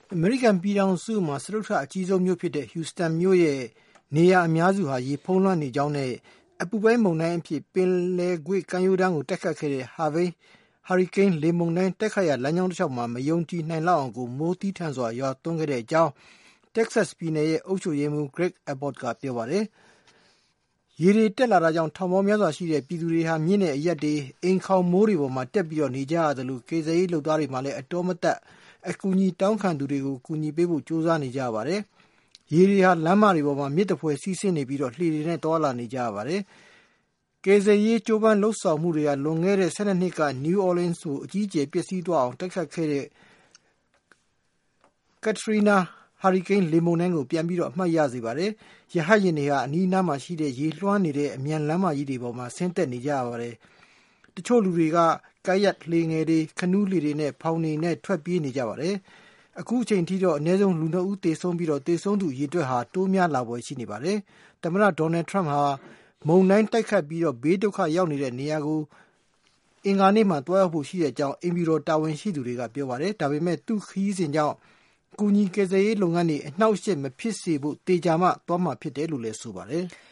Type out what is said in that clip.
အမေရိကန်ပြည်ထောင်စုမှာစတုတ္ထအကြီးဆုံးမြို့ဖြစ်တဲ့ Houston မြို့ရဲ့နေရာအများစုဟာရေဖုံးလွှမ်းနေကြောင်းနဲ့အပူပိုင်းမုန်တိုင်းအဖြစ်ပင်လယ်ကွေ့ကမ်းရိုးတန်းကိုတက်ခတ်ခဲ့တဲ့ Harvey ဟာရီကိန်းလေမုန်တိုင်းတက်ခတ်ရာလမ်းကြောင်းတစ်လျှောက်မှာမယုံကြည်နိုင်လောက်အောင်ကိုမိုးသည်းထန်စွာရွာသွန်းခဲ့တဲ့အကြောင်း Texas ပြည်နယ်ရဲ့အုပ်ချုပ်ရေးမှူး Greg Abbott ကပြောပါတယ်။ရေတွေတက်လာတာကြောင့်ထောင်ပေါင်းများစွာရှိတဲ့ပြည်သူတွေဟာမြင့်တဲ့အရပ်တွေအိမ်ခေါင်မိုးတွေပေါ်မှာတက်ပြီးနေကြရသလိုကယ်ဆယ်ရေးလုပ်သားတွေမှလည်းအတော်မတတ်အကူအညီတောင်းခံသူတွေကိုကူညီပေးဖို့ကြိုးစားနေကြပါတယ်။ရေတွေဟာလမ်းမတွေပေါ်မှာမြစ်တဖွဲစီးဆင်းနေပြီးလှေတွေနဲ့တွာလာနေကြရပါတယ်။ကယ်ဆယ်ရေးကြိုးပမ်းလှုပ်ဆောင်မှုတွေကလွန်ခဲ့တဲ့12နှစ်က New Orleans ကိုအကြီးအကျယ်ပျက်စီးသွားအောင်တိုက်ခတ်ခဲ့တဲ့ Katrina ဟာရီကိန်းလေမုန်တိုင်းကိုပြန်ပြီးအမှတ်ရစေပါတယ်။ရဟတ်ယာဉ်တွေဟာအနီးနားမှာရှိတဲ့ရေလွှမ်းနေတဲ့အမြန်လမ်းမကြီးတွေပေါ်မှာဆင်းသက်နေကြရပါတယ်။တချို့လူတွေကကာယက်လှေငယ်တွေခနူးလှေတွေနဲ့ဖောင်တွေနဲ့ထွက်ပြေးနေကြပါတယ်။အခုအချိန်ထိတော့အနည်းဆုံးလူ2ဦးသေဆုံးပြီးသေဆုံးသူရေအတွက်ဟာတိုးများလာပွဲရှိနေပါတယ်။သမ္မတဒေါ်နယ်ထရမ့်ဟာမုန်တိုင်းတိုက်ခတ်ပြီးဘေးဒုက္ခရောက်နေတဲ့နေရာကိုအင်္ဂါနေ့မှာတွားရောက်ဖို့ရှိတဲ့အကြောင်းအိမ်ဖြူတော်တာဝန်ရှိသူတွေကပြောပါတယ်။ဒါပေမဲ့သူ့ခရီးစဉ်ကြောင့်ကူညီကယ်ဆယ်ရေးလုပ်ငန်းတွေအနှောက်အယှက်မဖြစ်စေဖို့တေချာမှသွားမှာဖြစ်တယ်လို့လည်းဆိုပါတယ်။